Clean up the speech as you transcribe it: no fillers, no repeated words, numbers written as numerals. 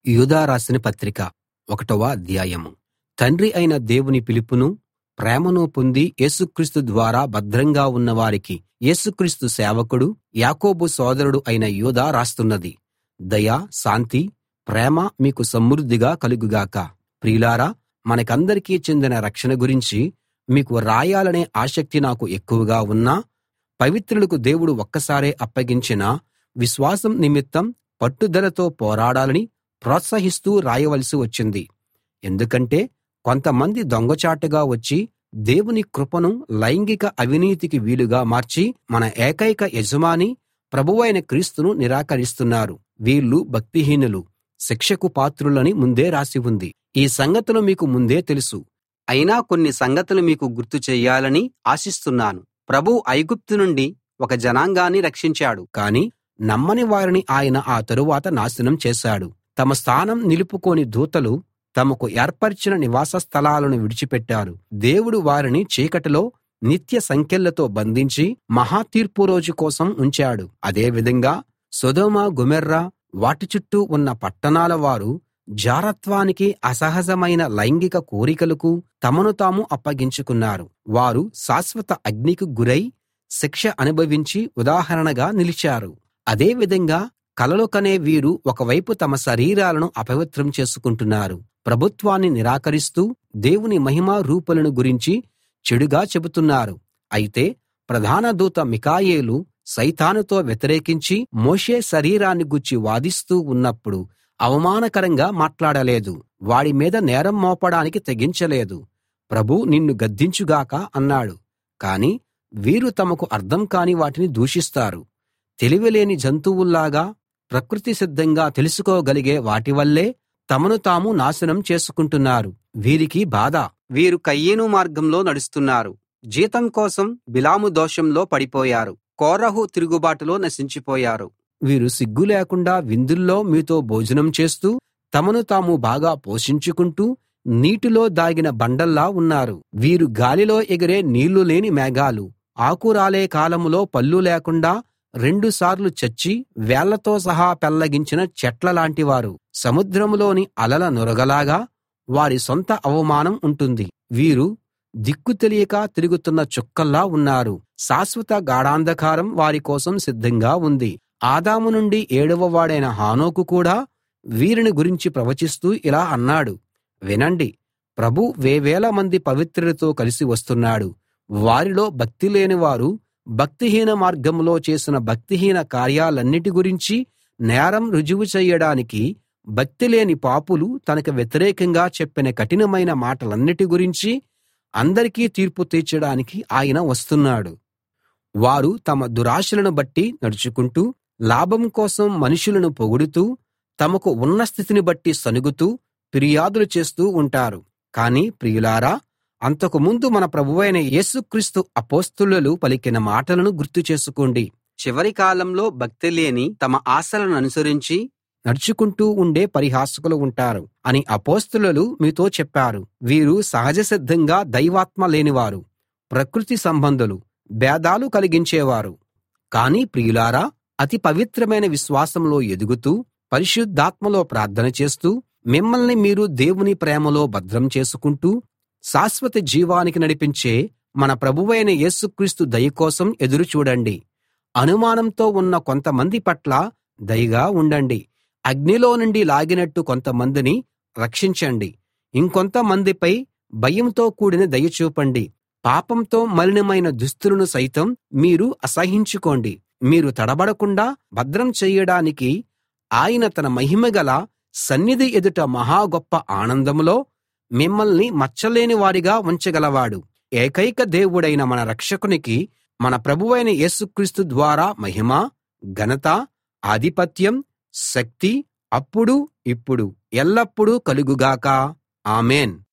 యూదా రాసిన పత్రిక 1వ అధ్యాయం. తండ్రి అయిన దేవుని పిలుపును, ప్రేమను పొంది యేసుక్రీస్తు ద్వారా భద్రంగా ఉన్నవారికి యేసుక్రీస్తు సేవకుడు, యాకోబు సోదరుడు అయిన యూదా రాస్తున్నది. దయ, శాంతి, ప్రేమ మీకు సమృద్ధిగా కలుగుగాక. ప్రియులారా, మనకందరికీ చెందిన రక్షణ గురించి మీకు రాయాలనే ఆసక్తి నాకు ఎక్కువగా ఉన్నా, పవిత్రులకు దేవుడు ఒక్కసారే అప్పగించిన విశ్వాసం నిమిత్తం పట్టుదలతో పోరాడాలని ప్రోత్సహిస్తూ రాయవలసి వచ్చింది. ఎందుకంటే కొంతమంది దొంగచాటుగా వచ్చి దేవుని కృపను లైంగిక అవినీతికి వీలుగా మార్చి మన ఏకైక యజమాని, ప్రభువైన క్రీస్తును నిరాకరిస్తున్నారు. వీళ్ళు భక్తిహీనులు, శిక్షకు పాత్రులని ముందే రాసి ఉంది. ఈ సంగతులు మీకు ముందే తెలుసు. అయినా కొన్ని సంగతులు మీకు గుర్తు చెయ్యాలని ఆశిస్తున్నాను. ప్రభువు ఐగుప్తు నుండి ఒక జనాంగాన్ని రక్షించాడు, కానీ నమ్మని వారిని ఆయన ఆ తరువాత నాశనం చేశాడు. తమ స్థానం నిలుపుకోని దూతలు తమకు ఏర్పరచిన నివాస స్థలాలను విడిచిపెట్టారు. దేవుడు వారిని చీకటిలో నిత్య సంకెళ్లతో బంధించి మహా తీర్పు రోజు కోసం ఉంచాడు. అదే విధంగా సొదొమ, గొమొర్రా వాటి చుట్టూ ఉన్న పట్టణాల వారు జారత్వానికి, అసహజమైన లైంగిక కోరికలకు తమను తాము అప్పగించుకున్నారు. వారు శాశ్వత అగ్నికి గురై శిక్ష అనుభవించి ఉదాహరణగా నిలిచారు. అదే విధంగా కలలు కనే వీరు ఒకవైపు తమ శరీరాలను అపవిత్రం చేసుకుంటున్నారు. ప్రభుత్వాన్ని నిరాకరిస్తూ దేవుని మహిమా రూపులను గురించి చెడుగా చెబుతున్నారు. అయితే ప్రధాన దూత మిఖాయేలు సైతానుతో వ్యతిరేకించి మోషే శరీరాన్ని గూర్చి వాదిస్తూ ఉన్నప్పుడు అవమానకరంగా మాట్లాడలేదు. వాడి మీద నేరం మోపడానికి తెగించలేదు. ప్రభువు నిన్ను గద్దించుగాక అన్నాడు. కాని వీరు తమకు అర్థం కాని వాటిని దూషిస్తారు. తెలివిలేని జంతువుల్లాగా ప్రకృతి సిద్ధంగా తెలుసుకోగలిగే వాటి వల్లే తమను తాము నాశనం చేసుకుంటున్నారు. వీరికి బాధ. వీరు కయీను మార్గంలో నడుస్తున్నారు. జీతం కోసం బిలాము దోషంలో పడిపోయారు. కోరహు తిరుగుబాటులో నశించిపోయారు. వీరు సిగ్గు లేకుండా విందుల్లో మీతో భోజనం చేస్తూ తమను తాము బాగా పోషించుకుంటూ నీటిలో దాగిన బండల్లా ఉన్నారు. వీరు గాలిలో ఎగిరే నీళ్లు లేని మేఘాలు, ఆకురాలే కాలంలో పళ్ళు లేకుండా 2 సార్లు చచ్చి వేళ్లతో సహా పెళ్లగించిన చెట్లలాంటివారు. సముద్రంలోని అలల నురగలాగా వారి సొంత అవమానం ఉంటుంది. వీరు దిక్కు తెలియక తిరుగుతున్న చుక్కల్లా ఉన్నారు. శాశ్వత గాఢాంధకారం వారి కోసం సిద్ధంగా ఉంది. ఆదాము నుండి 7వ వాడైన హానోకు కూడా వీరిని గురించి ప్రవచిస్తూ ఇలా అన్నాడు. వినండి, ప్రభు వేవేల మంది పవిత్రులతో కలిసి వస్తున్నాడు. వారిలో భక్తి లేనివారు భక్తిహీన మార్గంలో చేసిన భక్తిహీన కార్యాలన్నిటి గురించి నేరం రుజువు చెయ్యడానికి, భక్తిలేని పాపులు తనకు వ్యతిరేకంగా చెప్పిన కఠినమైన మాటలన్నిటి గురించి అందరికీ తీర్పు తీర్చడానికి ఆయన వస్తున్నాడు. వారు తమ దురాశలను బట్టి నడుచుకుంటూ, లాభం కోసం మనుషులను పొగుడుతూ, తమకు ఉన్న స్థితిని బట్టి సణుగుతూ ఫిర్యాదులు చేస్తూ ఉంటారు. కానీ ప్రియులారా, అంతకు ముందు మన ప్రభువైన యేసుక్రీస్తు అపొస్తలులు పలికిన మాటలను గుర్తు చేసుకోండి. చివరి కాలంలో భక్తిలేని తమ ఆశలను అనుసరించి నడుచుకుంటూ ఉండే పరిహాసకులు ఉంటారు అని అపొస్తలులు మీతో చెప్పారు. వీరు సహజ సిద్ధంగా దైవాత్మ లేనివారు, ప్రకృతి సంబంధులు, భేదాలు కలిగించేవారు. కానీ ప్రియులారా, అతి పవిత్రమైన విశ్వాసంలో ఎదుగుతూ, పరిశుద్ధాత్మలో ప్రార్థన చేస్తూ, మిమ్మల్ని మీరు దేవుని ప్రేమలో భద్రం చేసుకుంటూ, శాశ్వత జీవానికి నడిపించే మన ప్రభువైన యేసుక్రీస్తు దయ కోసం ఎదురు చూడండి. అనుమానంతో ఉన్న కొంతమంది పట్ల దయగా ఉండండి. అగ్నిలో నుండి లాగినట్టు కొంతమందిని రక్షించండి. ఇంకొంతమందిపై భయంతో కూడిన దయ చూపండి. పాపంతో మలినమైన దుస్తులను సైతం మీరు అసహ్యించుకోండి. మీరు తడబడకుండా భద్రం చెయ్యడానికి ఆయన తన మహిమగల సన్నిధి ఎదుట మహా గొప్ప ఆనందంలో మిమ్మల్ని మచ్చలేని వారిగా ఉంచగలవాడు. ఏకైక దేవుడైన మన రక్షకునికి, మన ప్రభువైన యేసుక్రీస్తు ద్వారా మహిమ, ఘనత, ఆధిపత్యం, శక్తి అప్పుడు, ఇప్పుడు, ఎల్లప్పుడూ కలుగుగాక. ఆమేన్.